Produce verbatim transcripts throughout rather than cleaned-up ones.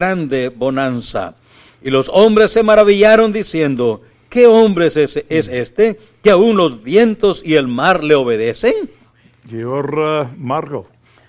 grande bonanza. Y los hombres se maravillaron diciendo, ¿qué hombre es, ese, es este que aún los vientos y el mar le obedecen? Y ahora Marco,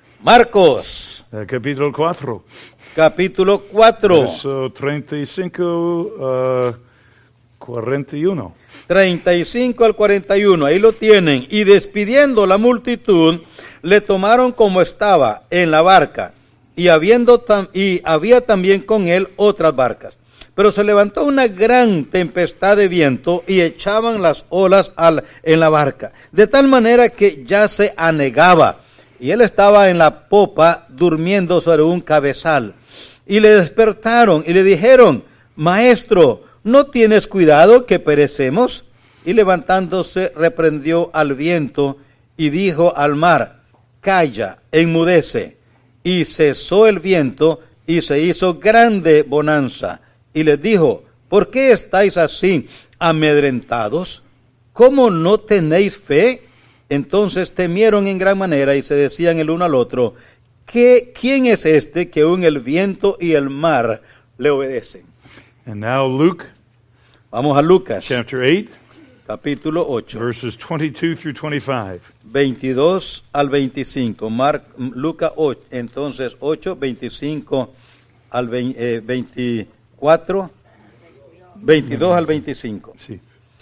Marcos, eh, capítulo cuatro, capítulo cuatro, verso treinta y cinco a cuarenta y uno. treinta y cinco al cuarenta y uno, ahí lo tienen. Y despidiendo la multitud, le tomaron como estaba en la barca, y, habiendo tam- y había también con él otras barcas. Pero se levantó una gran tempestad de viento y echaban las olas al, en la barca, de tal manera que ya se anegaba. Y él estaba en la popa durmiendo sobre un cabezal. Y le despertaron y le dijeron, Maestro, ¿no tienes cuidado que perecemos? Y levantándose reprendió al viento y dijo al mar, Calla, enmudece. Y cesó el viento y se hizo grande bonanza. Y les dijo, ¿por qué estáis así amedrentados? ¿Cómo no tenéis fe? Entonces temieron en gran manera y se decían el uno al otro, ¿qué, ¿quién es este que aún el viento y el mar le obedecen? And now Luke, Vamos a Lucas, chapter eight, capítulo ocho, verses twenty-two through twenty-five. veintidós al veinticinco. Mar, Lucas ocho, entonces ocho, veinticinco al veinte, eh, veinticuatro, veintidós al veinticinco. Sí.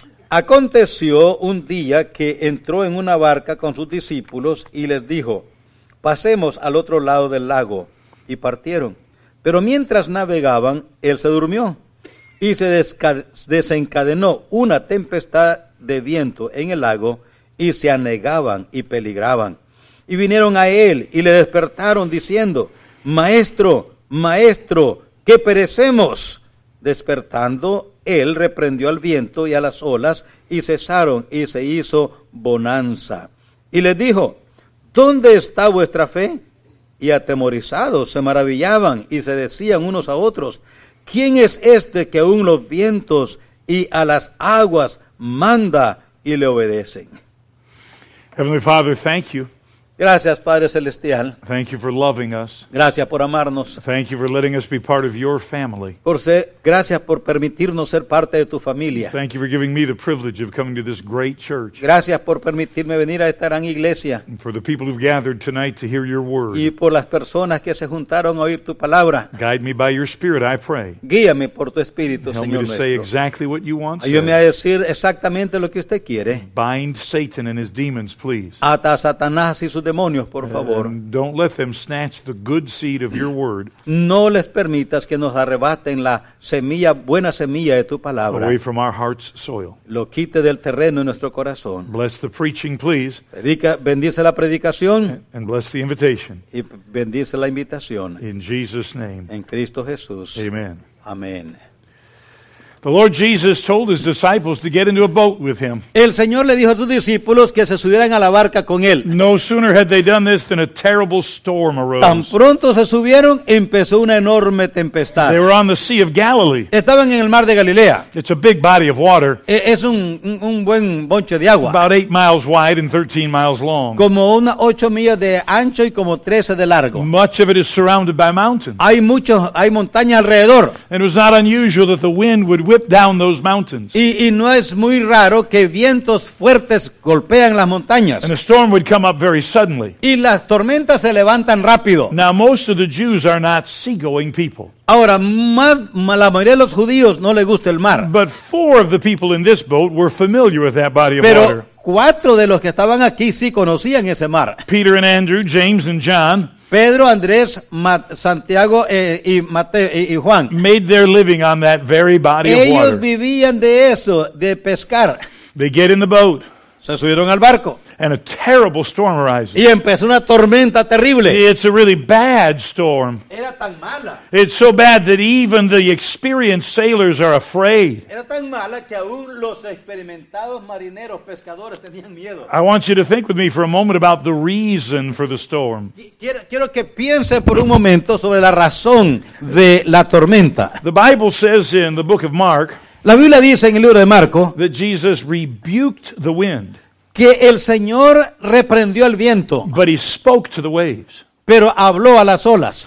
Aconteció un día que entró en una barca con sus discípulos y les dijo, pasemos al otro lado del lago. Y partieron. Pero mientras navegaban, él se durmió y se desca- desencadenó una tempestad de viento en el lago y se anegaban y peligraban. Y vinieron a él y le despertaron diciendo, Maestro, Maestro, que perecemos. Despertando, él reprendió al viento y a las olas, y cesaron, y se hizo bonanza. Y les dijo, ¿dónde está vuestra fe? Y atemorizados se maravillaban, y se decían unos a otros, ¿quién es este que aún los vientos y a las aguas manda y le obedecen? Heavenly Father, thank you. Gracias, Padre Celestial. Thank you for loving us. Gracias por amarnos. Thank you for letting us be part of your family. Por ser, gracias por permitirnos ser parte de tu familia. Thank you for giving me the privilege of coming to this great church. Gracias por permitirme venir a esta gran iglesia. And for the people who've gathered tonight to hear your word. Y por las personas que se juntaron a oír tu palabra. Guide me by your Spirit, I pray. Guíame por tu espíritu, Help me Señor to say nuestro. exactly what you want Ayúdame a said. decir exactamente lo que usted quiere. Bind Satan and his demons, please. Ata a Satanás y sus demonios, por favor. And don't let them snatch the good seed of your word No les permitas que nos arrebaten la semilla, buena semilla de tu palabra. away from our heart's soil. Lo quite del terreno de nuestro corazón. Bless the preaching, please, Predica, bendice la predicación and bless the invitation. y bendice la invitación. In Jesus' name, En Cristo Jesús. amen. Amén. The Lord Jesus told his disciples to get into a boat with him. El Señor le dijo a sus discípulos que se subieran a la barca con él. No sooner had they done this than a terrible storm Tan arose. pronto se subieron, empezó una enorme tempestad. They were on the Sea of Galilee. Estaban en el mar de Galilea. It's a big body of water, E- Es un, un, un buen bonche de agua. about eight miles wide and thirteen miles long. Como unas ocho millas de ancho y como trece de largo. Much of it is surrounded by mountains. Hay muchos, hay montañas alrededor. And it was not unusual that the wind would whip down those mountains. Y, y no es muy raro que vientos fuertes golpean las montañas. And a storm would come up very suddenly. Y las tormentas se levantan rápido. Now, most of the Jews are not seagoing people. Ahora, más, ma- la mayoría de los judíos no les gusta el mar. But four of the people in this boat were familiar with that body of Pero water. cuatro de los que estaban aquí sí conocían ese mar. Peter and Andrew, James and John, Pedro, Andrés, Ma- Santiago eh, y, Mateo, y, y Juan. made their living on that very body of Ellos water. vivían de eso, de pescar. They get in the boat, Se subieron al barco and a terrible storm arises. y empezó una tormenta terrible. It's a really bad storm. Era tan mala, It's so bad that even the experienced sailors are afraid. era tan mala que aún los experimentados marineros, pescadores tenían miedo. I want you to think with me for a moment about the reason for the storm. Quiero, quiero que piense por un momento sobre la razón de la tormenta. The Bible says in the book of Mark La Biblia dice en el libro de Marco that Jesus rebuked the wind, que el Señor reprendió el viento, but he spoke to the waves. pero habló a las olas.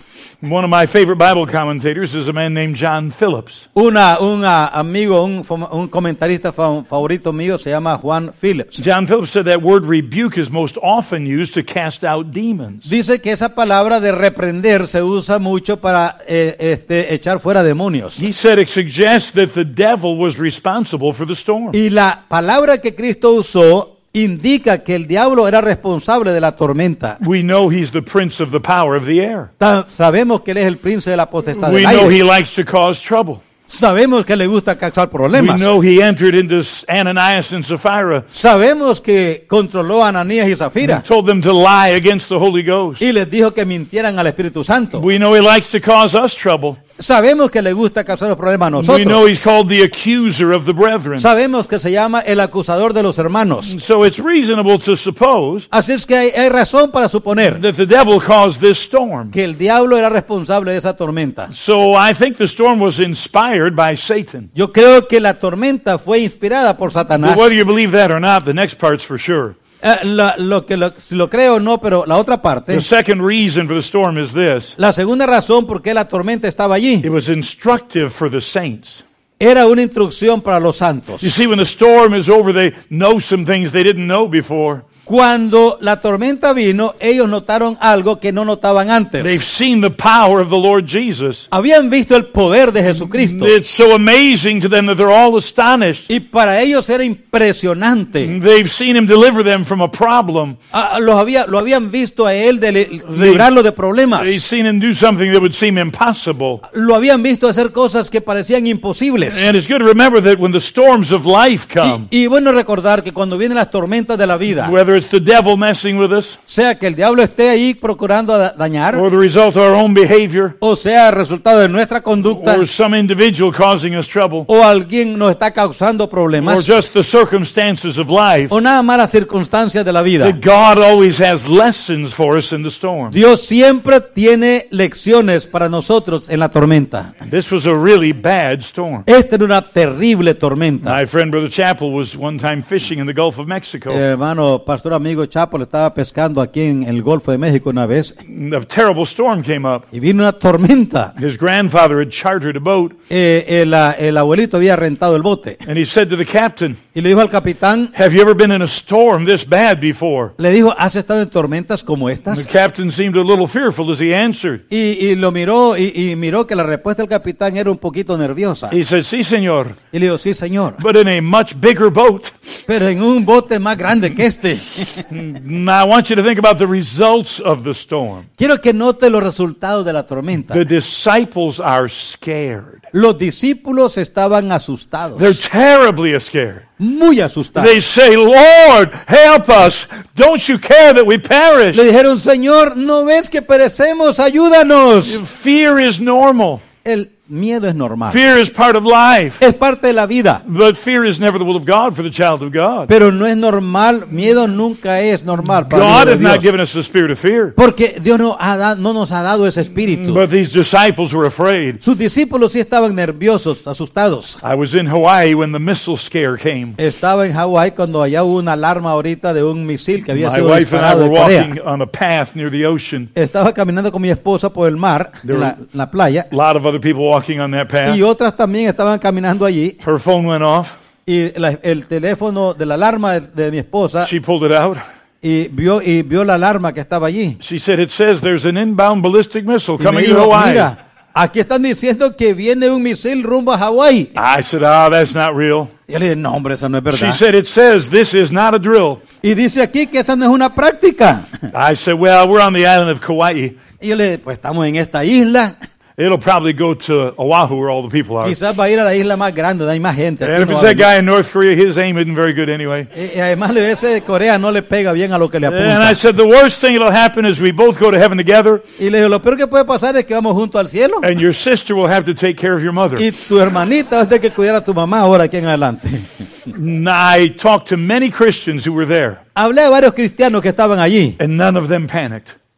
One of my favorite Bible commentators is a man named John Phillips. Una, un ah, amigo, un, fom- un comentarista fa- favorito mío se llama Juan Phillips. John Phillips said that word rebuke is most often used to cast out demons. Dice que esa palabra de reprender se usa mucho para eh, este, echar fuera demonios. He said it suggests that the devil was responsible for the storm. Y la palabra que Cristo usó indica que el diablo era responsable de la tormenta. We know he's the prince of the power of the air. Ta- Sabemos que él es el príncipe de la potestad We del know aire. he likes to cause trouble. Sabemos que le gusta causar We problemas. know he entered into Ananias and Sapphira, Sabemos que controló a Ananías y Zafira told them to lie against the Holy Ghost. y les dijo que mintieran al Espíritu Santo. We know he likes to cause us trouble. Sabemos que le gusta causar los problemas a We know nosotros. he's called the accuser of the brethren. Sabemos que se llama el acusador de los hermanos. So it's reasonable to suppose Así es que hay, hay razón para suponer that the devil caused this storm. que el diablo era responsable de esa tormenta. So I think the storm was inspired by Satan. Yo creo que la tormenta fue inspirada por Satanás. But whether you believe that or not, the next part's for sure. Eh, la- lo que lo, si lo creo o no, pero la otra parte, The second reason for the storm is this. la segunda razón por qué la tormenta estaba allí, It was instructive for the saints. era una instrucción para los santos. You see, when the storm is over, they know some things they didn't know before. Cuando la tormenta vino, ellos notaron algo que no notaban They've antes. seen the power of the Lord Jesus. Habían visto el poder de Jesucristo It's so amazing to them that they're all astonished. y para ellos era impresionante. They've seen him deliver them from a problem. Ah, los había, lo habían visto a él de li- librarlo de problemas. They've seen him do something that would seem impossible. Lo habían visto hacer cosas que parecían imposibles. And it's good to remember that when the storms of life come, Y, y bueno recordar que cuando vienen las tormentas de la vida, whether it's the devil messing with us sea que el diablo esté ahí procurando da- dañar, or the result of our own behavior o sea resultado de nuestra conducta, or some individual causing us trouble o alguien nos está causando or problemas, just the circumstances of life, o nada más las circunstancias de la vida. that God always has lessons for us in the storm. Dios siempre tiene lecciones para nosotros en la tormenta. This was a really bad storm. Esta era una terrible tormenta. My friend Brother Chappell was one time fishing in the Gulf of Mexico. El hermano pastor amigo Chapo le estaba pescando aquí en el Golfo de México una vez A terrible storm came up. y vino una tormenta. His grandfather had chartered a boat, Eh, el, ah, el abuelito había rentado el bote and he said to the captain, y le dijo al capitán, "Have you ever been in a storm this bad before?" le dijo, ¿has estado en tormentas como The estas? captain seemed a little fearful as he answered. Y, y lo miró y, y miró que la respuesta del capitán era un poquito nerviosa. He said, "Sí, señor, Y le dijo, sí señor, but in a much bigger boat." pero en un bote más grande que este. Now I want you to think about the results of the storm. Quiero que note los resultados de la tormenta. The disciples are scared. Los discípulos estaban asustados, They're terribly scared. muy asustados. They say, "Lord, help us. Don't you care that we perish?" Le dijeron, Señor, ¿no ves que perecemos? Ayúdanos. Fear is normal. El miedo es normal. Fear is part of life. Es parte de la vida. But fear is never the will of God for the child of God. Pero no es normal. Miedo nunca es normal para el God hijo de has not Dios. given us the spirit of fear. Porque Dios no, ha da- no nos ha dado ese espíritu. But these disciples were afraid. Sus discípulos sí estaban nerviosos, asustados. I was in Hawaii when the missile scare came. Estaba en Hawái cuando allá hubo una alarma ahorita de un misil que había My sido wife and I disparado were de Corea. walking on a path near the ocean. Estaba caminando con mi esposa por el mar, There en la, were- la playa, A lot of other people walking on that path. y otras también estaban caminando allí. Her phone went off. Y la- el teléfono de la alarma de, de mi esposa She pulled it out. y vio y vio la alarma que estaba allí. She said, "It says there's an inbound ballistic missile Y me coming to dijo, Hawaii." mira, aquí están diciendo que viene un misil rumbo a Hawái. I said, "Ah, that's not real." Y yo le dije, no hombre, eso no es She verdad. said, "It says this is not a drill." Y dice aquí que esta no es una práctica. I said, "Well, we're on the island of Kauai. Y yo le dije, pues estamos en esta isla. It'll probably go to Oahu where all the people are. Quizás va a ir a la isla más grande, donde hay más gente. And Aquí if no it's va a that venir. guy in North Korea, his aim isn't very good anyway." Y, y además ese de Corea no le pega bien a lo que le And apunta. I said, "The worst thing that'll happen is we both go to heaven together, Y le digo, lo peor que puede pasar es que vamos juntos al cielo. and your sister will have to take care of your mother." Y tu hermanita va a tener que cuidar a tu mamá ahora aquí en adelante. I talked to many Christians who were there, Hablé a varios cristianos que estaban allí and none of them panicked.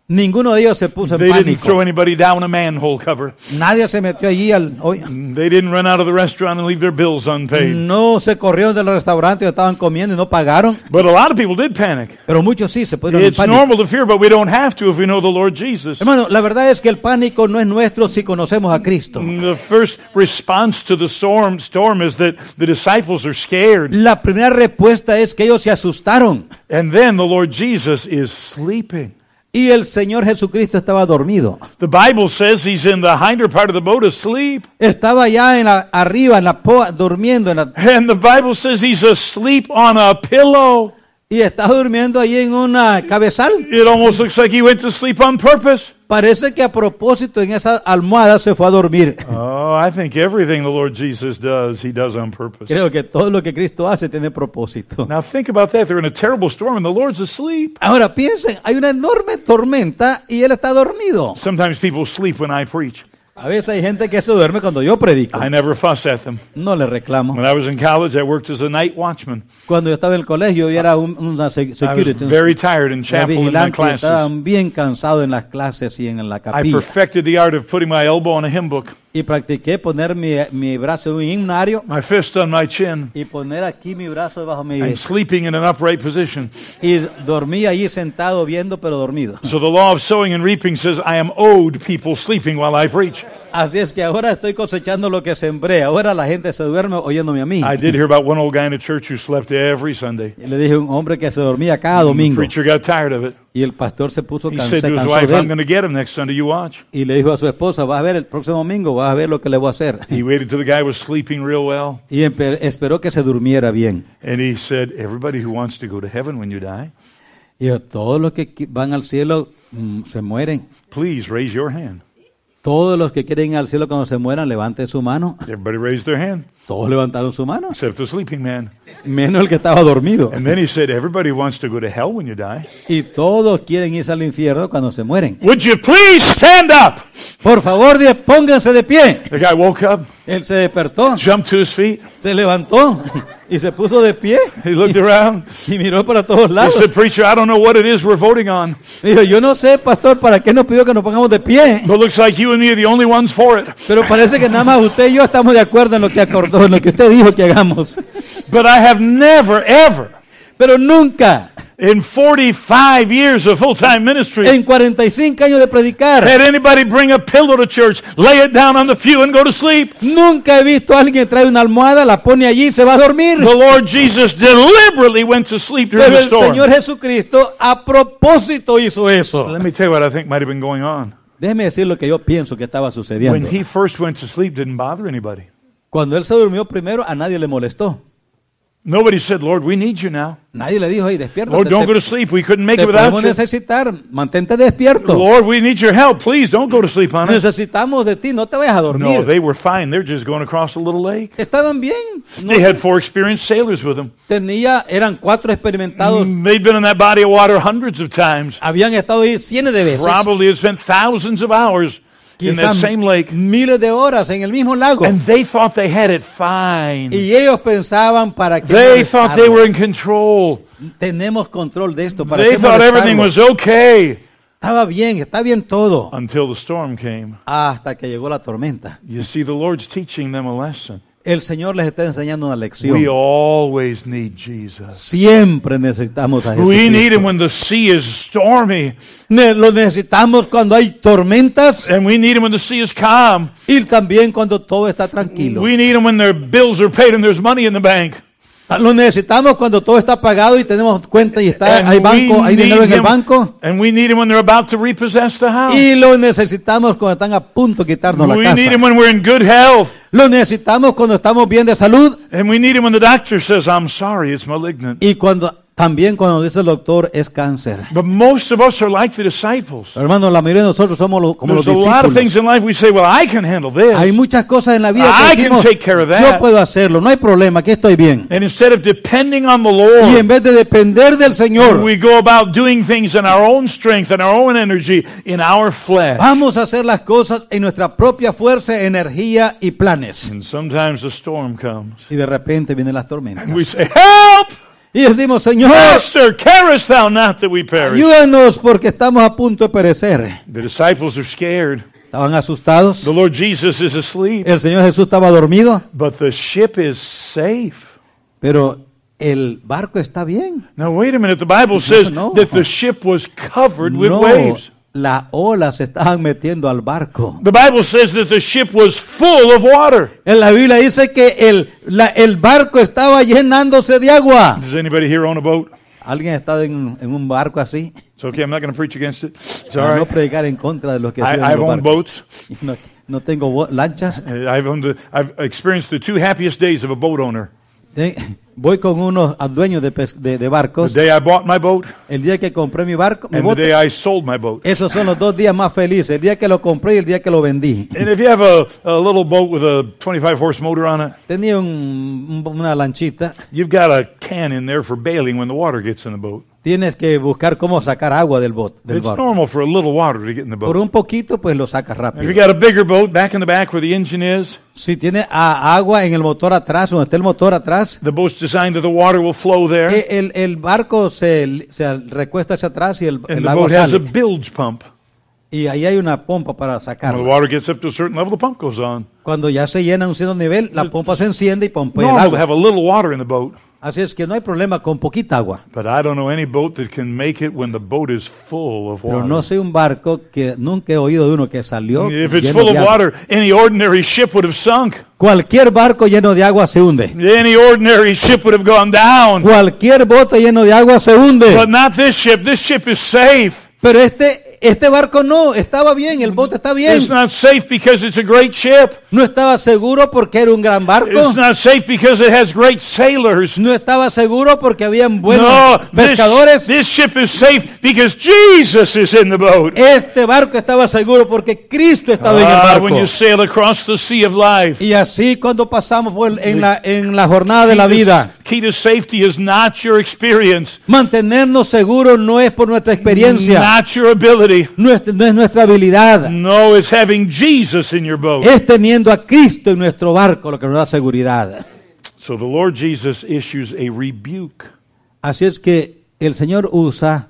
Ninguno de ellos se puso en They didn't throw pánico. anybody down a manhole cover. Nadie se metió allí al hoy. They didn't run out of the restaurant and leave their bills unpaid. No se corrieron del restaurante, estaban comiendo y no pagaron. But a lot of people did panic. Pero muchos sí se pusieron en It's pánico. normal to fear, but we don't have to if we know the Lord Jesus. Hermano, la verdad es que el pánico no es nuestro si conocemos a Cristo. The first response to the storm, storm is that the disciples are scared. La primera respuesta es que ellos se asustaron And then the Lord Jesus is sleeping. y el Señor Jesucristo estaba dormido. The Bible says he's in the hinder part of the boat asleep. Estaba ya en la, arriba, en la poa, durmiendo en la, And the Bible says he's asleep on a pillow. y está durmiendo allí en una cabezal. It almost looks like he went to sleep on purpose. Parece que a propósito en esa almohada se fue a dormir. Oh, I think everything the Lord Jesus does, he does on purpose. Creo que todo lo que Cristo hace tiene propósito. Now think about that. They're in a terrible storm and the Lord's asleep. Ahora piensen, hay una enorme tormenta y él está dormido. Sometimes people sleep when I preach. A veces hay gente que se duerme cuando yo predico. I never fuss at them. No le reclamo. When I was in college, I worked as a night watchman. Cuando yo estaba en el colegio, yo era un, una sec- I was security. very tired in Era chapel in my vigilante, classes. estaba bien cansado en las clases y en la I capilla. perfected the art of putting my elbow on a hymn book, Y practiqué poner mi, mi brazo en un himnario my fist on my chin, y poner aquí mi brazo debajo de mi and sleeping in an upright position. y dormí allí sentado viendo pero dormido. So the law of sowing and reaping says I am owed people sleeping while I preach. Así es que ahora estoy cosechando lo que sembré. Ahora la gente se duerme oyéndome a mí. I did hear about one old guy in a church who slept every Sunday. Y le dije a un hombre que se dormía cada The domingo. preacher got tired of it. Y el pastor se puso He can- said se to his cansó wife, de I'm él. going to get him next Sunday, you watch. Y le dijo a su esposa, vas a ver el próximo domingo, vas a ver lo que le voy a hacer. He waited till the guy was sleeping real well. Y empe- esperó que se durmiera bien. And he said, everybody who wants to go to heaven when you die, Y dijo, todos los que qui- van al cielo mm, se mueren. please raise your hand. Todos los que quieren ir al cielo cuando se mueran, levanten su mano. Everybody raised their hand, Todos levantaron su mano, except the sleeping man. menos el que estaba dormido. And then he said, everybody who wants to go to hell when you die, Y todos quieren irse al infierno cuando se mueren. would you please stand up? Por favor, de- pónganse de pie. The guy woke up, Él se despertó, jumped to his feet. se levantó y se puso de pie He looked around. y miró para todos He lados. said, preacher, I don't know what it is we're voting on, Dijo, yo no sé, pastor, ¿para qué nos pidió que nos pongamos de pie? but looks like you and me are the only ones for it. Pero parece que nada más usted y yo estamos de acuerdo en lo que acordó, en lo que usted dijo que hagamos. But I have never, ever, Pero nunca, in forty-five years of full-time ministry, en cuarenta y cinco años de predicar, had anybody bring a pillow to church, lay it down on the pew, and go to sleep. nunca he visto a alguien que trae una almohada, la pone allí y se va a dormir. The Lord Jesus deliberately went to sleep during Pero the el storm. Señor Jesucristo a propósito hizo eso. Let me tell you what I think might have been going on. Déjeme decir lo que yo pienso que estaba When sucediendo. he first went to sleep, didn't bother anybody. Cuando él se durmió primero, a nadie le molestó. Nobody said, Lord, we need you now. Nadie le dijo, hey, despiértate. Lord, don't te- go to sleep. We couldn't make Te it without podemos you. necesitar, mantente despierto. Lord, we need your help. Please don't go to sleep on us. Necesitamos de ti, no te vayas a No, dormir. they were fine. They're just going across a little lake. Estaban bien. No They had four experienced sailors with them. tenía, eran cuatro experimentados, Mm, They'd been in that body of water hundreds of times. habían estado ahí cientos de veces, Probably had spent thousands of hours in that quizás same lake. miles de horas en el mismo lago. And they thought they had it fine. Y ellos pensaban, ¿para qué They thought they molestarlo? were in control. Tenemos control de esto, ¿para They qué thought everything molestarlo? was okay Estaba bien, está bien todo, until the storm came. hasta que llegó la tormenta. You see, the Lord's teaching them a lesson. El Señor les está enseñando una lección. We always need Jesus. Siempre necesitamos a We need Jesucristo. him when the sea is stormy, Ne- Lo necesitamos cuando hay tormentas and we need him when the sea is calm. y también cuando todo está tranquilo. We need him when their bills are paid and there's money in the bank. Lo necesitamos cuando todo está pagado y tenemos cuenta y está, And hay we banco, hay dinero need en el him- banco. And we need him when they're about to repossess the house. Y lo necesitamos cuando están a punto de quitarnos la We need him casa. when we're in good health. Lo necesitamos cuando estamos bien de salud And we need him when the doctor says, I'm sorry, it's malignant. y cuando también cuando dice el doctor es cáncer. But most of us are like the disciples. Hermanos, la mayoría de nosotros somos lo- como los There's a lot of things discípulos. in life we say, well, I can handle Hay this. muchas cosas en la vida I que can decimos, take care of that. yo puedo hacerlo, no hay problema, aquí estoy bien. And instead of depending on the Y en Lord, vez de depender del Señor, we go about doing things in our own strength and our own energy, in our flesh. vamos a hacer las cosas en nuestra propia fuerza, energía y planes. And sometimes a storm comes. Y de repente vienen las tormentas. And we say, help! Y decimos, Señor, Master, carest thou not that we perish? ayúdanos porque estamos a punto de perecer. The disciples are scared. Estaban asustados. The Lord Jesus is asleep. El Señor Jesús estaba dormido, But the ship is safe. pero el barco está bien. Now wait a minute. The Bible says no. that the ship was covered with No, waves. las olas se estaban metiendo al barco. The Bible says that the ship was full of water. En la Biblia dice que el, la- el barco estaba llenándose de agua. Does anybody here own a boat? ¿Alguien ha estado en, en un barco así? It's okay. I'm not going to preach against it. It's all Para no right. predicar en contra de los que I, suben I've los owned barcos. boats. No, no tengo bo- lanchas. Uh, I've owned. The, I've experienced the two happiest days of a boat owner. Eh, Voy con unos dueños de, pes- de, de The barcos. day I bought my boat El día que compré mi barco, mi and the bote, day I sold my boat. esos son los dos días más felices. El día que lo compré y el día que lo vendí. And if you have a, a little boat with a twenty-five horse motor on it, Tenía un- un- una lanchita. you've got a can in there for bailing when the water gets in the boat. Tienes que buscar cómo sacar agua del, bot, del It's barco. normal for a little water to get in the Por boat. un poquito, pues lo sacas If rápido. you got a bigger boat back in the back where the engine is, Si tiene a- agua en el motor atrás, donde está el motor atrás, the boat's designed that the water will flow there. eh, el, el barco se, se recuesta hacia atrás y el, And el the agua boat has a sale. bilge pump. Y ahí hay una pompa para When the sacarla. water gets up to a certain level, the pump goes on. Cuando ya se llena a un cierto nivel, la pompa se enciende y pompea el Normal to agua. have a little water in the boat. Así es que no hay problema con poquita agua. But I don't know any boat that can make it when the boat is full of Pero water. no sé un barco que nunca he oído de uno que salió If it's lleno full of de agua. water, any ordinary ship would have sunk. Cualquier barco lleno de agua se hunde. Any ordinary ship would have gone down. Cualquier bote lleno de agua se hunde. But not this ship. This ship is safe. Pero este, este barco no, estaba bien, el bote está bien. It's not safe because it's a great ship. No estaba seguro porque era un gran barco. It's not safe because it has great sailors. No estaba seguro porque habían buenos No, this, pescadores. this ship is safe because Jesus is in the boat. Este barco estaba seguro porque Cristo estaba en el Ah, barco. when you sail across the sea of life, Y así cuando pasamos por en, la, en la jornada de la key to- vida, key to safety is not your experience, mantenernos seguros no es por nuestra experiencia, not your ability. no es, no es nuestra habilidad, No, it's having Jesus in your boat. es teniendo a Cristo en nuestro barco lo que nos da seguridad. So the Lord Jesus issues a rebuke. Así es que el Señor usa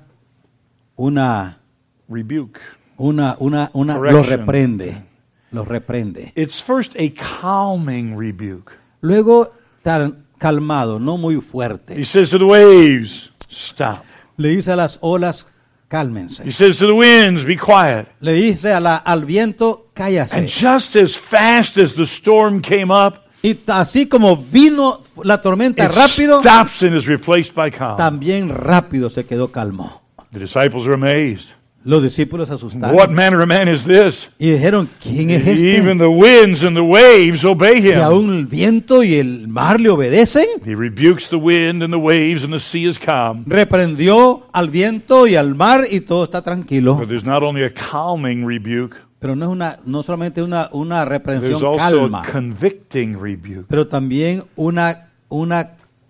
una, Rebuke. una, una, una, lo Correction. reprende, lo reprende. It's first a calming rebuke. Luego, tan calmado, no muy He fuerte, says to the waves, stop. le dice a las olas, cálmense. He says to the winds, be quiet. Le dice a la, al viento, cállase. And just as fast as the storm came up, Y t- así como vino la tormenta it rápido, stops and is replaced by calm. también rápido se quedó calmo. The disciples are amazed. Los discípulos asustaron What manner of man is this? y dijeron, ¿quién es Even este? the winds and the waves obey Que him. aún el viento y el mar le obedecen. He rebukes the wind and the waves, and the sea is calm. Reprendió al viento y al mar y todo está tranquilo. But there's not only a calming rebuke, Pero no es una, no solamente una, una there's reprensión also calma, a convicting rebuke. pero también una, una,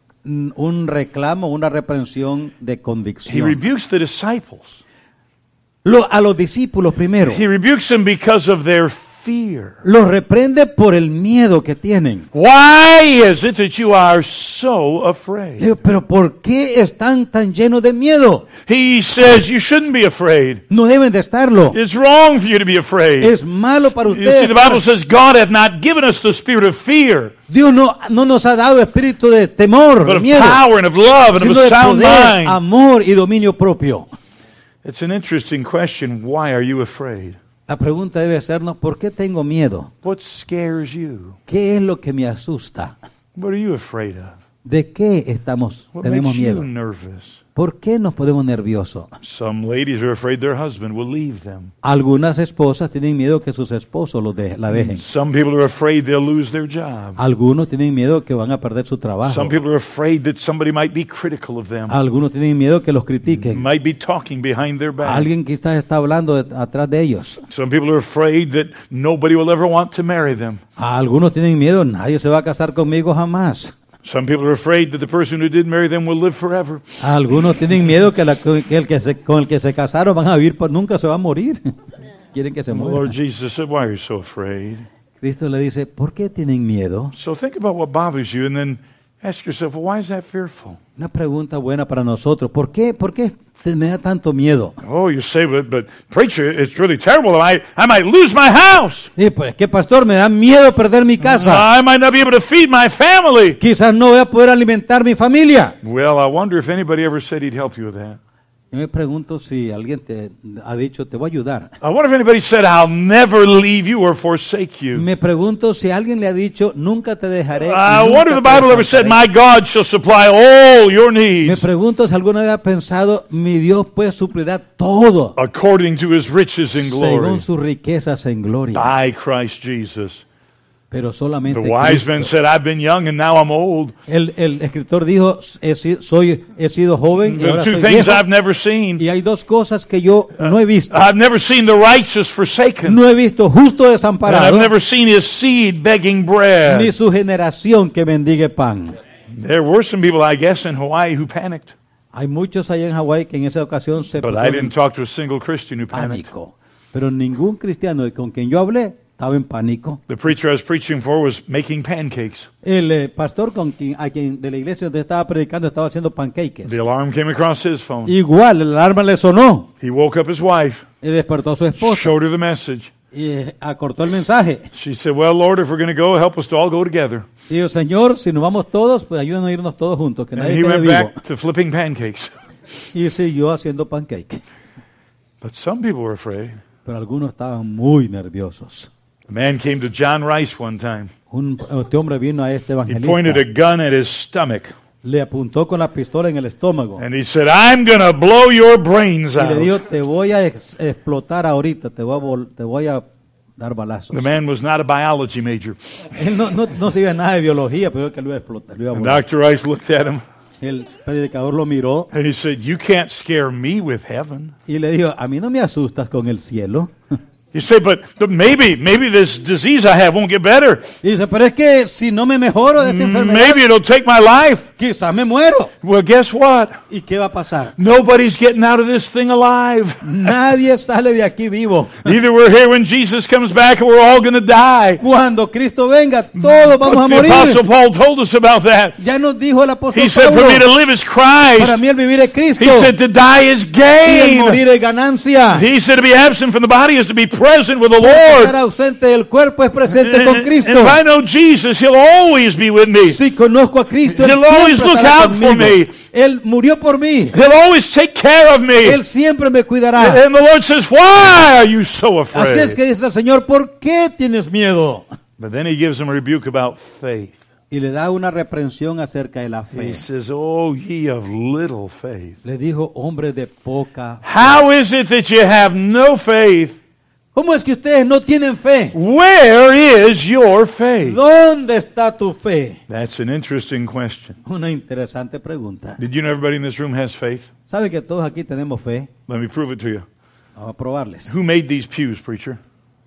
un reclamo, una reprensión de He convicción. rebukes the disciples. Lo- a los discípulos primero. He rebukes them because of their fear. Los reprende por el miedo que tienen. Why is it that you are so Le afraid? digo, pero ¿por qué están tan llenos de miedo? He says you shouldn't be afraid. No deben de estarlo. It's wrong for you to be afraid. Es malo para You see, ustedes. the Bible says God hath not given us the spirit of fear, Dios no, no nos ha dado espíritu de temor, but de of miedo, power and of love and of sino a de sound poder, mind. amor y dominio propio. It's an interesting question. Why are you afraid? La pregunta debe hacernos, ¿por qué tengo miedo? What scares you? ¿Qué es lo que me asusta? What are you afraid of? ¿De qué estamos, What tenemos makes you miedo? nervous? ¿Por qué nos ponemos nerviosos? Some ladies are afraid their husband will leave them. Algunas esposas tienen miedo que sus esposos los de- la dejen. Some people are afraid they'll lose their job. Algunos tienen miedo que van a perder su trabajo. Some people are afraid that somebody might be critical of them, Algunos tienen miedo que los critiquen. might be talking behind their back. Alguien quizás está hablando de- atrás de ellos. Some people are afraid that nobody will ever want to marry them. Algunos tienen miedo, nadie se va a casar conmigo jamás. Some people are afraid that the person who did marry them will live forever. Algunos tienen miedo que, la- que el que se, con el que se casaron van a vivir, por nunca se va a morir. Quieren que se And the Lord muera. Jesus said, why are you so afraid? Cristo le dice, ¿por qué tienen miedo? So think about what bothers you and then Ask yourself, well, why is that fearful? Una pregunta buena para nosotros. ¿Por qué, por qué te- me da tanto miedo? Oh, you say, but, but preacher, it's really terrible. I, I might lose my house. Sí, pues que pastor, me da miedo perder mi casa. I might not be able to feed my family. Quizás no voy a poder alimentar mi familia. Well, I wonder if anybody ever said he'd help you with that. Yo me pregunto si alguien te ha dicho, te voy a ayudar. I wonder if anybody said, I'll never leave you or forsake you. Me pregunto si alguien le ha dicho, nunca te dejaré. y I nunca wonder if the te Bible ever said, desampararé". my God shall supply all your Me needs pregunto si alguna vez ha pensado, mi Dios pues suplirá todo according to his riches in glory según sus riquezas en gloria. by Christ Jesus. Pero solamente The wise Cristo. men said, I've been young and now I'm old. El, el escritor dijo, he, si- soy, he sido joven y There ahora are two soy things viejo. I've never seen. Y hay dos cosas que yo no he visto. I've never seen the righteous forsaken. No he visto justo And I've desamparado, never seen his seed begging ni bread. su generación que mendigue pan. There were some people, I guess, in Hawaii who panicked. Hay muchos allá en Hawái que en esa ocasión se But I pusieron didn't talk to a single Christian who panicked. pánico. Pero ningún cristiano con quien yo hablé estaba en pánico. The preacher I was preaching for was making pancakes. El eh, pastor con quien, a quien de la iglesia donde estaba predicando estaba haciendo pancakes. The alarm came across his phone. Igual, el alarma le sonó He woke up his wife, y despertó a su esposa showed her the message. y eh, acortó el mensaje. She said, well, Lord, if we're going to go, help us to all go together. Y dijo, Señor, si nos vamos todos, pues ayúdanos a irnos todos juntos, que And nadie he quede went vivo. back to flipping pancakes. Y siguió haciendo pancake. But some people were afraid. Pero algunos estaban muy nerviosos. A man came to John Rice one time. Un, este hombre vino a este He pointed evangelista, a gun at his stomach. le apuntó con la pistola en el estómago And he said, I'm going to blow your brains y le dijo, out. te voy a ex- explotar ahorita, te voy a, vol- te voy a dar balazos. The man was not a biology major. Él no, no, no sabía nada de biología, pero que lo iba a explotar, lo iba a And volar. Doctor Rice looked at him El predicador lo miró and he said, you can't scare me with heaven. y le dijo, a mí no me asustas con el cielo. You say, but, but maybe, maybe this disease I have won't get better. Y dice, pero es que si no me mejoro de esta enfermedad, Maybe it'll take my life. quizás me muero. Well, guess what? ¿Y qué va a pasar? Nobody's getting out of this thing alive. Nadie sale de aquí vivo. Either we're here when Jesus comes back or we're all going to die. Cuando Cristo venga, todos vamos a But the Apostle morir. Paul told us about that. Ya nos dijo el apóstol He said, for Pablo, me to live is para Christ. mí el vivir es Cristo He said, to die is y el morir gain. es ganancia. He said, to be absent from the body is to be present with the Estar Lord. ausente del cuerpo es presente And con and Cristo. if I know Jesus, He'll always be with me. Si conozco a Cristo, Él He'll always siempre look estará out for conmigo. me. Él murió por mí. He'll always take care of me. Él siempre me cuidará. And the Lord says, why are you so Así es afraid? que dice el Señor, ¿por qué tienes miedo? But then He gives him a rebuke about faith. Y le da una reprensión acerca de la He fe. says, oh, ye of little faith. Le dijo, hombre de poca. How is it that you have no faith? ¿Cómo es que ustedes no tienen fe? Where is your faith? ¿Dónde está tu fe? That's an interesting question. Una interesante pregunta. Did you know everybody in this room has faith? ¿Sabe que todos aquí tenemos fe? Let me prove it to you. Vamos a probarles. Who made these pews, preacher?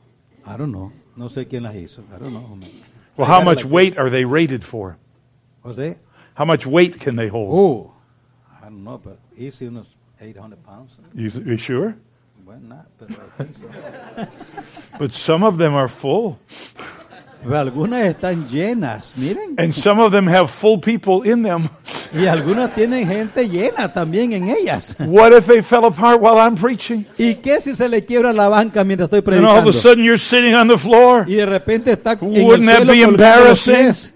I don't know. No sé quién las hizo. I don't know. Well, how much weight are they rated for? José? How much weight can they hold? Oh, I don't know, but easy unos eight hundred pounds. You, you sure? Well, not, but I think so. But some of them are full. Pero algunas están llenas, miren. And some of them have full people in them. Y algunas tienen gente llena también en ellas. What if they fell apart while I'm preaching? ¿Y qué si se le quiebra la banca mientras estoy And all of predicando? a sudden you're sitting on the floor. Y de repente está en Wouldn't el that suelo be colgando los embarrassing? pies.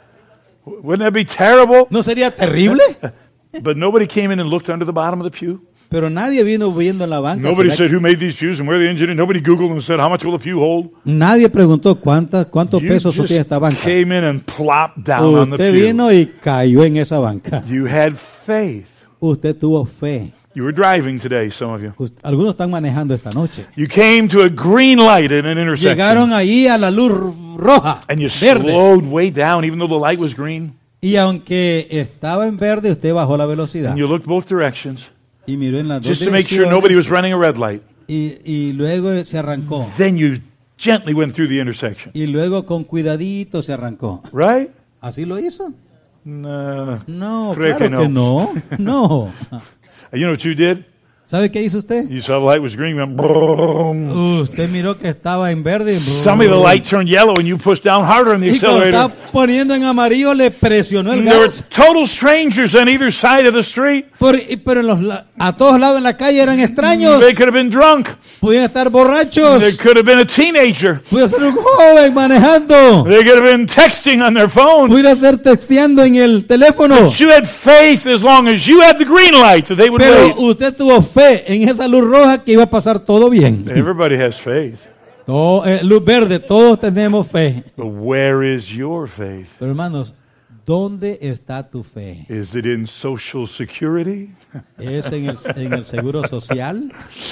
Wouldn't that be terrible? ¿No sería terrible? But nobody came in and looked under the bottom of the pew. Pero nadie vino viendo en la banca. Nobody ¿Será said who made these pews and where they engineered. Nobody Googled and said how much will a pew hold. Nadie preguntó cuántas, cuántos You pesos just tiene esta banca. came in and plopped down on the Usted pew. vino y cayó en esa banca. You had faith. Usted tuvo fe. You were driving today, some of you. Ust- Algunos están manejando esta noche. You came to a green light at an intersection. Llegaron ahí a la luz roja, And you verde. slowed way down even though the light was green. Y aunque estaba en verde, usted bajó la velocidad. And you looked both directions Y miró en las dos just to make sure direcciones. nobody was running a red light. Y, y luego se arrancó. Then you gently went through the intersection. Y luego con cuidadito se arrancó. Right? ¿Así lo hizo? No. No, Creo claro que que no. No. You know what you did? ¿Sabe qué hizo usted? You saw the light was green. Went, brrrr. Usted miró que estaba en verde. Some of the light turned yellow and you pushed down harder on the Y cuando accelerator. estaba poniendo en amarillo le presionó el And there were gas. total strangers on either side of the street. Por- y- pero en los la- a todos lados en la calle eran extraños. They could have been drunk. Podían estar borrachos. There could have been a teenager. Pudiera ser un joven manejando. They could have been texting on their phone. Pudiera ser texteando en el teléfono. But you had faith as long as you had the green light that they would Pero wait. usted tuvo fe en esa luz roja que iba a pasar todo bien. Everybody has faith. Todo, eh, luz verde, todos tenemos fe. But where is your faith? Pero hermanos, ¿dónde está tu fe? Is it in Social Security? ¿Es en el, en el seguro social?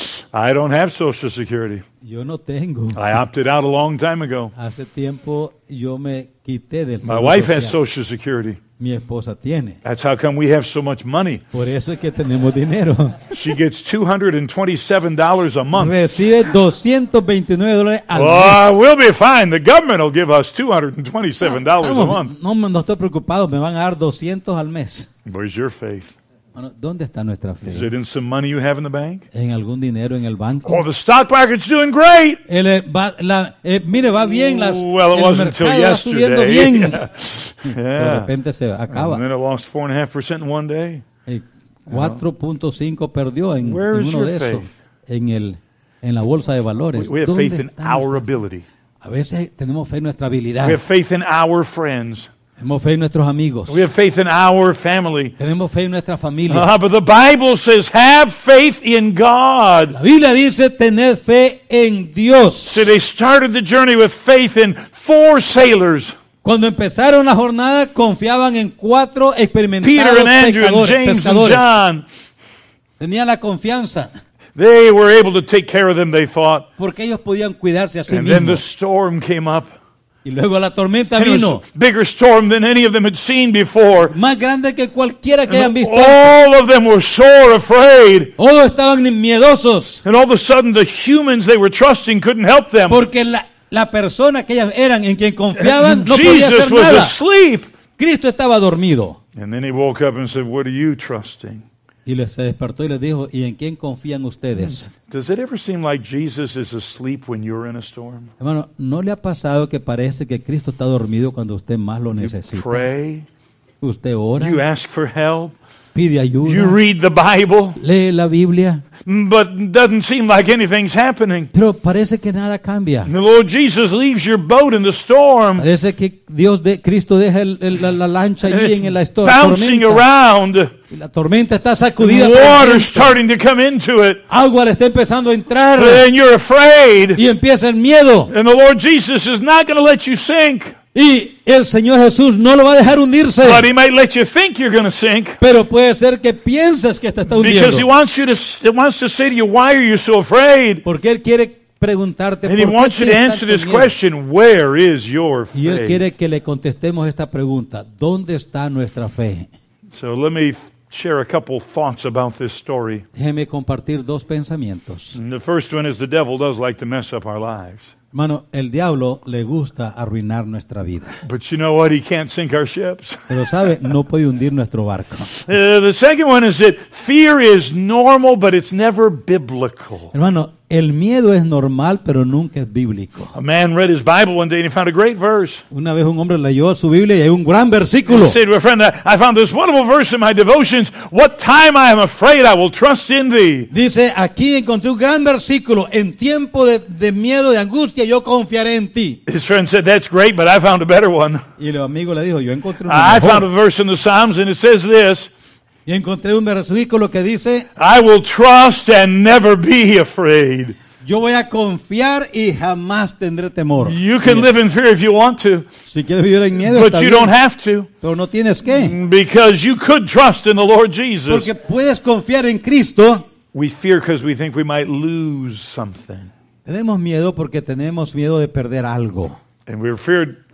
I don't have Social Security. Yo no tengo. I opted out a long time ago. Hace tiempo yo me quité del My seguro wife has social. Social Security. Mi esposa tiene. That's how come we have so much money. Por eso es que tenemos dinero. She gets two hundred twenty-seven dollars a month. Recibe doscientos veintinueve dólares al Oh, mes. we'll be fine. The government will give us two hundred twenty-seven dollars a Vamos, month. no, no estoy preocupado, me van a dar doscientos al mes. Where's your faith? Bueno, ¿dónde está nuestra Is fe? it in some money you have in the bank? ¿En algún dinero en el banco? Oh, the stock market's doing great. El, eh, va- la- eh, mire, va bien, las, Well, it el wasn't until mercado va subiendo yesterday. bien. De Yeah. repente se And acaba. then it lost four and a half percent in one day. Eh, cuatro punto cinco perdió en, Where en is uno your de esos, faith? en, el, en la bolsa de We, valores. we have ¿Dónde faith in está our nuestra- ability. A veces tenemos fe en nuestra habilidad, We have faith in our friends. tenemos fe en nuestros amigos, We have faith in our family. tenemos fe en nuestra familia. Uh, but the Bible says, have faith in God. La Biblia dice tener fe en Dios. So they started the journey with faith in four sailors, Cuando empezaron la jornada confiaban en cuatro Peter experimentados and Andrew and pescadores, James and pescadores. John. Tenían la confianza They were able to take care of them, they thought. porque ellos podían cuidarse a sí And then the mismos. storm came up. Y luego la tormenta And it was vino, a bigger storm than any of them had seen before. más grande que cualquiera que hayan And visto. all of them were sore afraid. Todos estaban miedosos And all of a sudden, the humans they were trusting couldn't help them. porque la, la persona que ellas eran en quien confiaban no podía Jesus hacer was nada. asleep. Cristo estaba dormido. And then he woke up and said, "What are you trusting?" Y les se despertó y les dijo, ¿y en quién confían ustedes? Does it ever seem like Jesus is asleep when you're in a storm? Hermano, ¿no le ha pasado que parece que Cristo está dormido cuando usted más lo You necesita? pray, Usted ora, you ask for help, pide you ayuda, read the Bible, lee la Biblia, but it doesn't seem like anything's happening. pero parece que nada cambia. And the Lord Jesus leaves your boat in the storm. Parece que Dios de Cristo deja el- el- la, la lancha And allí en la it's esto- bouncing tormenta. around. Y la tormenta está sacudida por el Water viento. starting to come into it. Agua le está empezando a entrar And you're afraid. y empieza el miedo. And the Lord Jesus is not going to let you sink. Y el Señor Jesús no lo va a dejar hundirse. But he might let you think you're going to sink. Pero puede ser que pienses que te está Because he hundiendo. wants you to, he wants to say to you, why are you so afraid? Porque Él quiere preguntarte And he por qué wants you te to estás answer this con miedo. question, where is your Y Él faith? quiere que le contestemos esta pregunta. ¿Dónde está nuestra fe? So let me share a couple thoughts about this story. Déjeme compartir dos pensamientos. And the first one is the devil does like to mess up our lives. Hermano, el diablo le gusta arruinar nuestra vida. But you know what? He can't sink our ships. Pero sabe, no puede hundir nuestro barco. Uh, the second one is that fear is normal, but it's never biblical. Hermano, el miedo es normal, pero nunca es bíblico. A man read his Bible one day and he found a great verse. Una vez un hombre leyó su Biblia y hay un gran versículo. He said to a friend, I I found this wonderful verse in my devotions. What time I am afraid, I will trust in thee. Dice, aquí encontré un gran versículo. En tiempo de, de miedo, de angustia, yo confiaré en ti. His friend said, that's great, but I found a better one. Y el amigo le dijo, yo encontré un I found a mejor. verse in the Psalms and it says this, Y encontré un versículo que dice, I will trust and never be afraid. yo voy a confiar y jamás tendré temor. You can Mira, live in fear if you want to, si quieres vivir en miedo, but está you bien, don't have to, pero no tienes que. because you could trust in the Lord Jesus. Porque puedes confiar en Cristo. We fear because we think we might lose something. Tenemos miedo porque tenemos miedo de perder algo. And we're feared,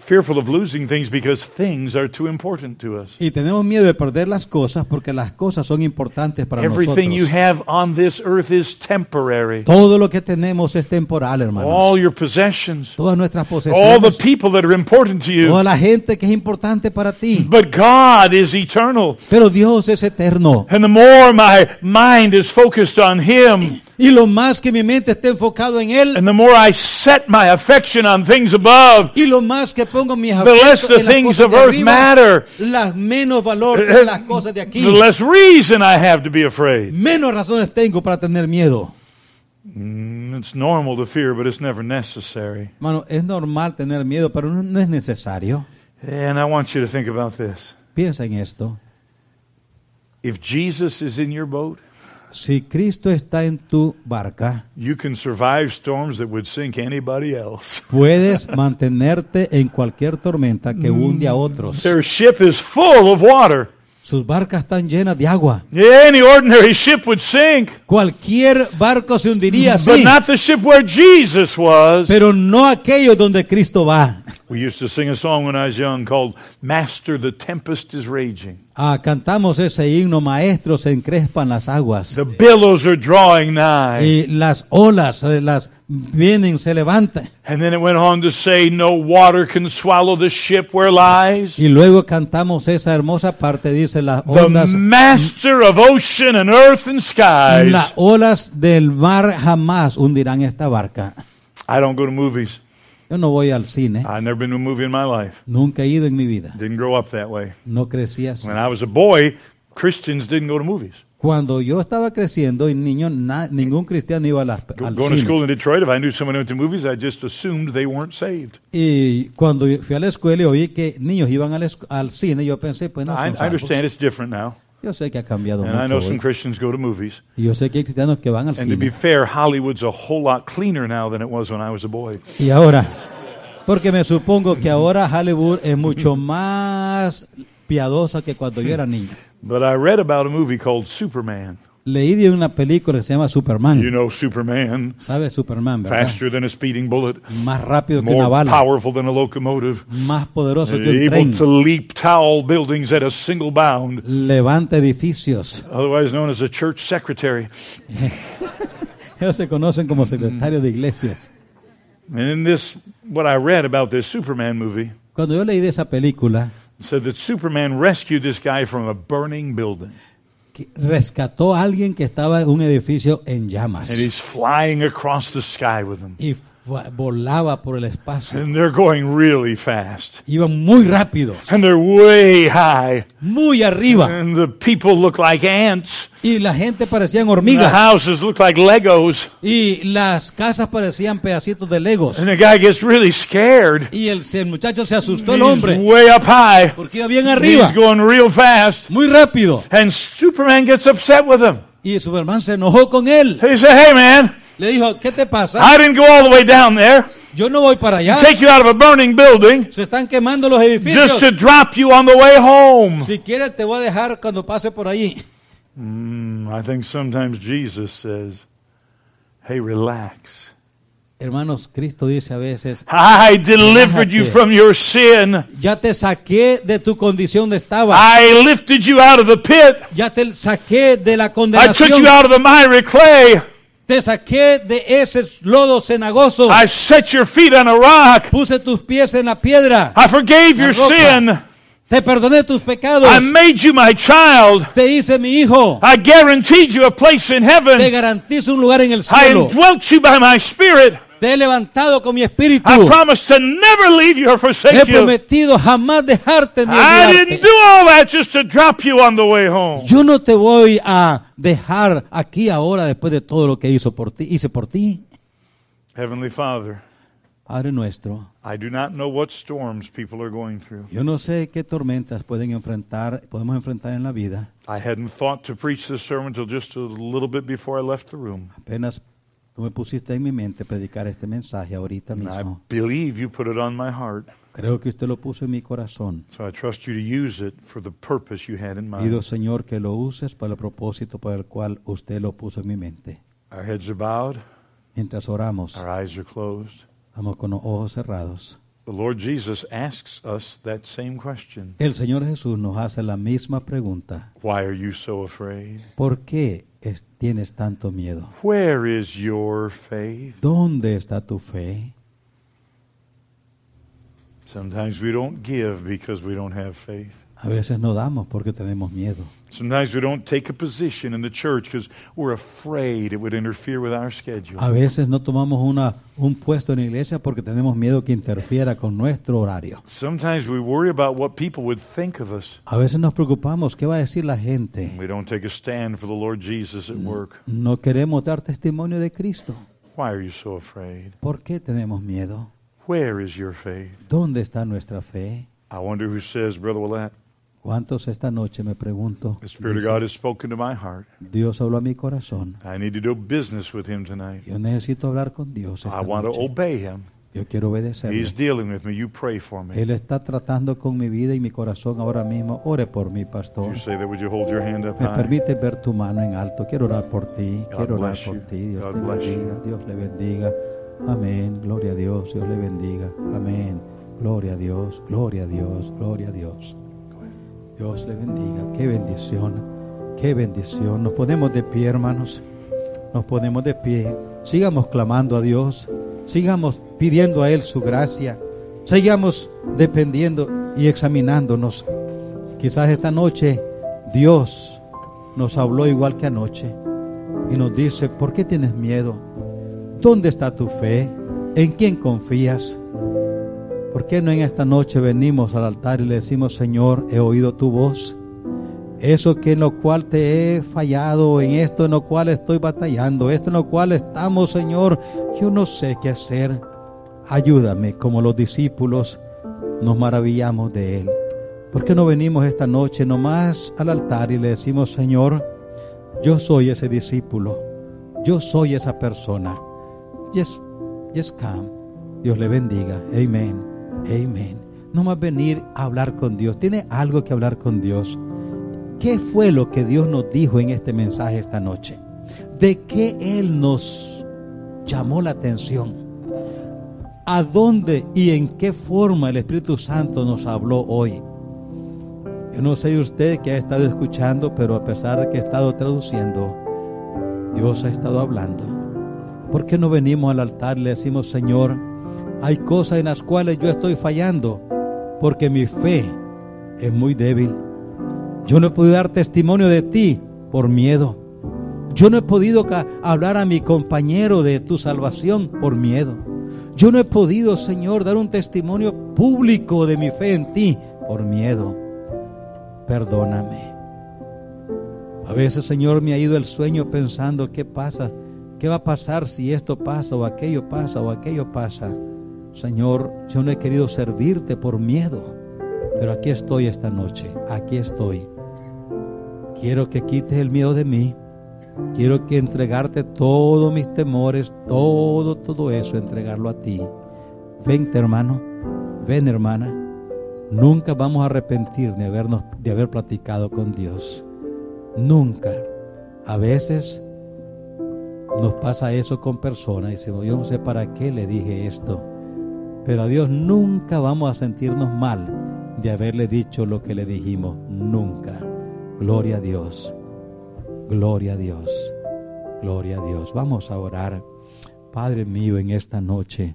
fearful of losing things because things are too important to us. Y tenemos miedo de perder las cosas porque las cosas son importantes para Everything you nosotros. have on this earth is temporary. Todo lo que tenemos es temporal, hermanos. All your possessions, Todas nuestras all the posesiones, people that are important to you. toda la gente que es importante para ti. But God is eternal. Pero Dios es eterno. And the more my mind is focused on Him, Y lo más que mi mente esté enfocado en Él, and the more I set my affection on things above, y lo más que pongo mis the less afectos the en las things cosas of de earth arriba, matter, las menos valor que las cosas de aquí. the less reason I have to be afraid. Menos razones tengo para tener miedo. Mm, It's normal to fear, but it's never necessary. Hermano, es normal tener miedo, pero no, no es necesario. And I want you to think about this. Piensa en esto. If Jesus is in your boat, Si Cristo está en tu barca, you can survive storms that would sink anybody else. puedes mantenerte en cualquier tormenta que hunde a otros. Their ship is full of water. Sus barcas están llenas de agua. Any ordinary ship would sink, Cualquier barco se hundiría but así, not the ship where Jesus was. pero no aquello donde Cristo va. We used to sing a song when I was young called Master, the Tempest is Raging. Ah, cantamos ese himno, maestro, se encrespan las aguas. The billows are drawing nigh. Y las olas, eh, las vienen, se levantan. And then it went on to say, no water can swallow the ship where lies. Y luego cantamos esa hermosa parte, dice las The ondas, master of ocean and earth and skies. las olas del mar jamás hundirán esta barca. I don't go to movies. Yo no voy al cine, I've never been to a movie in my life. nunca he ido en mi vida. Didn't grow up that way. No crecí así. When I was a boy, Christians didn't go to movies. Cuando yo estaba creciendo y niño, na- ningún cristiano iba a las, Go- al Going to cine. school in Detroit, if I knew someone went to movies, I just assumed they weren't saved. Y cuando yo fui a la escuela y oí que niños iban al, esc- al cine, yo pensé, pues no I, son I salvos. understand it's different now. Yo sé que ha cambiado And I know mucho some hoy. Christians go to movies. Y yo sé que hay cristianos que van al And to be cine. fair, Hollywood's a whole lot cleaner now than it was when I was a boy. Y ahora, porque me supongo que ahora Hollywood es mucho más piadosa que cuando yo era niño. But I read about a movie called Superman. Leí de una película que se llama Superman. You know Superman, ¿Sabe Superman, verdad? faster than a speeding bullet, Más rápido que una more bala, powerful than a locomotive, más poderoso que un able tren, to leap tall buildings at a single bound, levanta edificios. otherwise known as a church secretary. Ellos se conocen como secretarios de iglesias. And in this, what I read about this Superman movie, Cuando yo leí de esa película, said that Superman rescued this guy from a burning building. que rescató a alguien que estaba en un edificio en llamas And he's flying across the sky with him. y fu- volaba por el espacio. And they're going really fast. Iban muy rápidos, And they're way high. muy arriba. And the people look like ants. Y la gente parecían The hormigas. houses look like Legos. Y las casas parecían pedacitos de legos. And the guy gets really scared. Y el, el muchacho se asustó, el He's hombre, way up high. porque iba bien arriba, He's going real fast. muy rápido. And Superman gets upset with him. Y Superman se enojó con él. He said, hey man, Le dijo, ¿qué te pasa? I didn't go all the way down there. Yo no voy para allá. Take you out of a burning building Se están quemando los just edificios. to drop you on the way home. Si quieres te voy a dejar cuando pase por allí. Mm, I think sometimes Jesus says, hey, relax. Hermanos, Cristo dice a veces, I delivered you Relájate. from your sin. ya te saqué de tu condición de estabas. I lifted you out of the pit. Ya te saqué de la I took condenación. you out of the miry clay. Te saqué de ese lodo cenagoso. I set your feet on a rock. Puse tus pies en la piedra. I forgave La your roca. sin. Te perdoné tus pecados. I made you my child. Te hice mi hijo. I guaranteed you a place in Te heaven. garantizo un lugar en el I cielo. indwelt you by my spirit. Te he levantado con mi espíritu. I promised to never leave you or He forsake you. prometido jamás dejarte ni I didn't olvidarte. do all that just to drop you on the way home. Yo no te voy a dejar aquí ahora después de todo lo que hizo por ti, hice por ti. Heavenly Father, Padre nuestro, I do not know what storms people are going through. yo no sé qué tormentas pueden enfrentar, podemos enfrentar en la vida. I hadn't thought to preach this sermon until just a little bit before I left the room. Apenas tú me pusiste en mi mente predicar este mensaje ahorita And I mismo. believe you put it on my heart. Creo que usted lo puso en mi corazón. So I trust you to use it for the purpose you had in mind. Pido, Señor, que lo uses para el propósito para el cual usted lo puso en mi mente. Our heads are bowed, Mientras oramos, our eyes are closed. estamos con los ojos cerrados. The Lord Jesus asks us that same question. El Señor Jesús nos hace la misma pregunta. Why are you so afraid? ¿Por qué es- tienes tanto miedo? Where is your faith? ¿Dónde está tu fe? Sometimes we don't give because we don't have faith. A veces no damos porque tenemos miedo. Sometimes we don't take a position in the church because we're afraid it would interfere with our schedule. A veces no tomamos una, un puesto en la iglesia porque tenemos miedo que interfiera con nuestro horario. Sometimes we worry about what people would think of us. A veces nos preocupamos, ¿qué va a decir la gente? We don't take a stand for the Lord Jesus at work. No queremos dar testimonio de Cristo. Why are you so afraid? ¿Por qué tenemos miedo? Where is your faith? ¿Dónde está nuestra fe? I wonder who says, Brother Willett, ¿Cuántos esta noche, me pregunto, the Spirit of God has spoken to my heart. Dios habló a mi corazón? I need to do business with Him tonight. Yo necesito hablar con Dios esta I want to noche. obey Him. Yo quiero obedecerle. He's dealing with me. You pray for me. Él está tratando con mi vida y mi corazón ahora mismo. Ore por mí, pastor. You say that, would you hold your hand up Me high? permite ver tu mano en alto. Quiero orar por ti. God Quiero orar bless por you. ti. Dios God te bless you. bendiga. Dios le bendiga. Amén. Gloria a Dios. Dios le bendiga. Amén. Gloria a Dios. Gloria a Dios. Gloria a Dios. Dios le bendiga. Qué bendición. Qué bendición. Nos ponemos de pie, hermanos. Nos ponemos de pie. Sigamos clamando a Dios. Sigamos pidiendo a Él su gracia. Sigamos dependiendo y examinándonos. Quizás esta noche Dios nos habló igual que anoche y nos dice, ¿por qué tienes miedo? ¿Dónde está tu fe? ¿En quién confías? ¿Por qué no en esta noche venimos al altar y le decimos, Señor, he oído tu voz? Eso que en lo cual te he fallado, en esto en lo cual estoy batallando, esto en lo cual estamos, Señor, yo no sé qué hacer. Ayúdame, como los discípulos nos maravillamos de Él. ¿Por qué no venimos esta noche nomás al altar y le decimos, Señor, yo soy ese discípulo, yo soy esa persona? Just, just come. Dios le bendiga. Amén. Amén. No más venir a hablar con Dios. Tiene algo que hablar con Dios. ¿Qué fue lo que Dios nos dijo en este mensaje esta noche? ¿De qué Él nos llamó la atención? ¿A dónde y en qué forma el Espíritu Santo nos habló hoy? Yo no sé de usted que ha estado escuchando, pero a pesar de que he estado traduciendo, Dios ha estado hablando. ¿Por qué no venimos al altar y le decimos, Señor, hay cosas en las cuales yo estoy fallando porque mi fe es muy débil? Yo no he podido dar testimonio de ti por miedo. Yo no he podido ca- hablar a mi compañero de tu salvación por miedo. Yo no he podido, Señor, dar un testimonio público de mi fe en ti por miedo. Perdóname. A veces, Señor, me ha ido el sueño pensando, ¿qué pasa? ¿Qué va a pasar si esto pasa o aquello pasa o aquello pasa? Señor, yo no he querido servirte por miedo, pero aquí estoy esta noche, aquí estoy. Quiero que quites el miedo de mí. Quiero que entregarte todos mis temores, todo, todo eso, entregarlo a ti. Vente, hermano, ven, hermana. Nunca vamos a arrepentir de habernos, de haber platicado con Dios. Nunca. A veces nos pasa eso con personas y decimos, yo no sé para qué le dije esto. Pero a Dios nunca vamos a sentirnos mal de haberle dicho lo que le dijimos. Nunca. Gloria a Dios. Gloria a Dios. Gloria a Dios. Vamos a orar. Padre mío, en esta noche,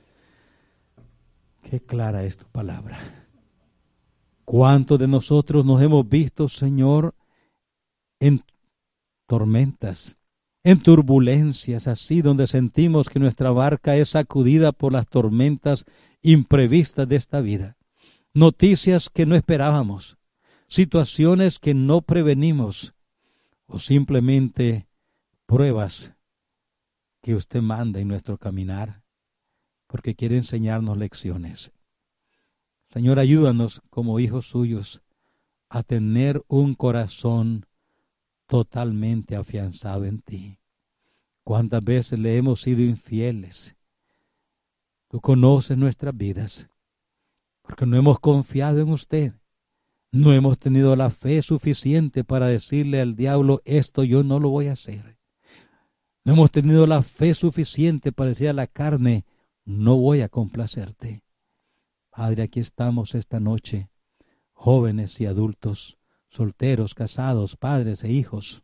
qué clara es tu palabra. ¿Cuántos de nosotros nos hemos visto, Señor, en tormentas, en turbulencias, así donde sentimos que nuestra barca es sacudida por las tormentas imprevistas de esta vida? Noticias que no esperábamos, situaciones que no prevenimos, o simplemente pruebas que usted manda en nuestro caminar, porque quiere enseñarnos lecciones. Señor, ayúdanos como hijos suyos a tener un corazón totalmente afianzado en ti. ¿Cuántas veces le hemos sido infieles? Tú conoces nuestras vidas, porque no hemos confiado en usted. No hemos tenido la fe suficiente para decirle al diablo, esto yo no lo voy a hacer. No hemos tenido la fe suficiente para decir a la carne, no voy a complacerte. Padre, aquí estamos esta noche, jóvenes y adultos, solteros, casados, padres e hijos,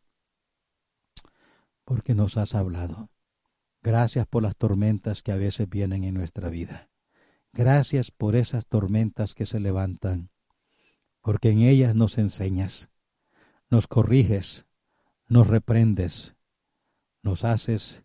porque nos has hablado. Gracias por las tormentas que a veces vienen en nuestra vida. Gracias por esas tormentas que se levantan, porque en ellas nos enseñas, nos corriges, nos reprendes, nos haces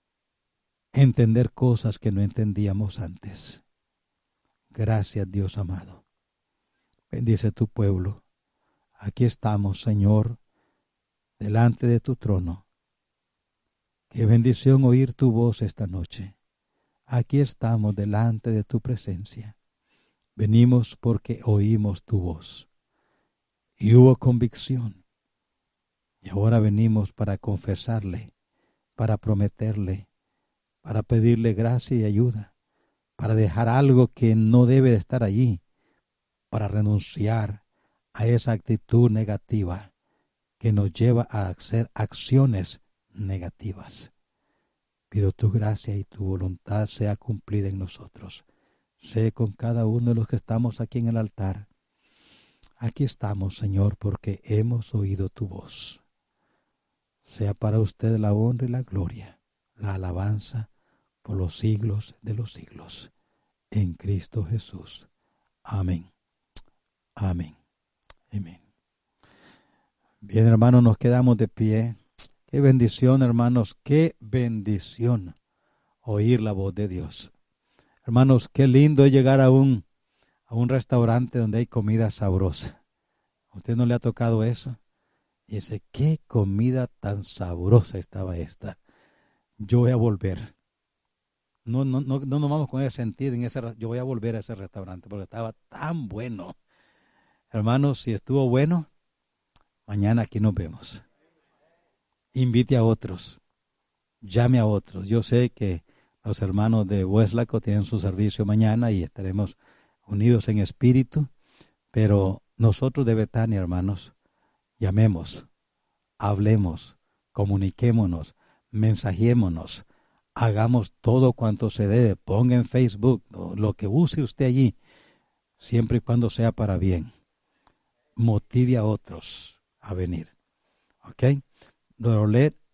entender cosas que no entendíamos antes. Gracias, Dios amado. Bendice tu pueblo. Aquí estamos, Señor, delante de tu trono. Qué bendición oír tu voz esta noche. Aquí estamos delante de tu presencia. Venimos porque oímos tu voz. Y hubo convicción. Y ahora venimos para confesarle, para prometerle, para pedirle gracia y ayuda, para dejar algo que no debe de estar allí, para renunciar a esa actitud negativa que nos lleva a hacer acciones negativas. Pido tu gracia y tu voluntad sea cumplida en nosotros. Sé con cada uno de los que estamos aquí en el altar. Aquí estamos, Señor, porque hemos oído tu voz. Sea para usted la honra y la gloria, la alabanza por los siglos de los siglos. En Cristo Jesús. Amén. Amén. Amén. Bien, hermanos, nos quedamos de pie. Qué bendición, hermanos, qué bendición oír la voz de Dios. Hermanos, qué lindo es llegar a un, a un restaurante donde hay comida sabrosa. ¿A usted no le ha tocado eso? Y dice, qué comida tan sabrosa estaba esta. Yo voy a volver. No, no, no, no nos vamos con ese sentido. En ese, yo voy a volver a ese restaurante porque estaba tan bueno. Hermanos, si estuvo bueno, mañana aquí nos vemos. Invite a otros. Llame a otros. Yo sé que los hermanos de Westlaco tienen su servicio mañana y estaremos unidos en espíritu. Pero nosotros de Betania, hermanos, llamemos, hablemos, comuniquémonos, mensajémonos, hagamos todo cuanto se debe. Ponga en Facebook lo que use usted allí, siempre y cuando sea para bien. Motive a otros a venir. ¿Ok? Dolet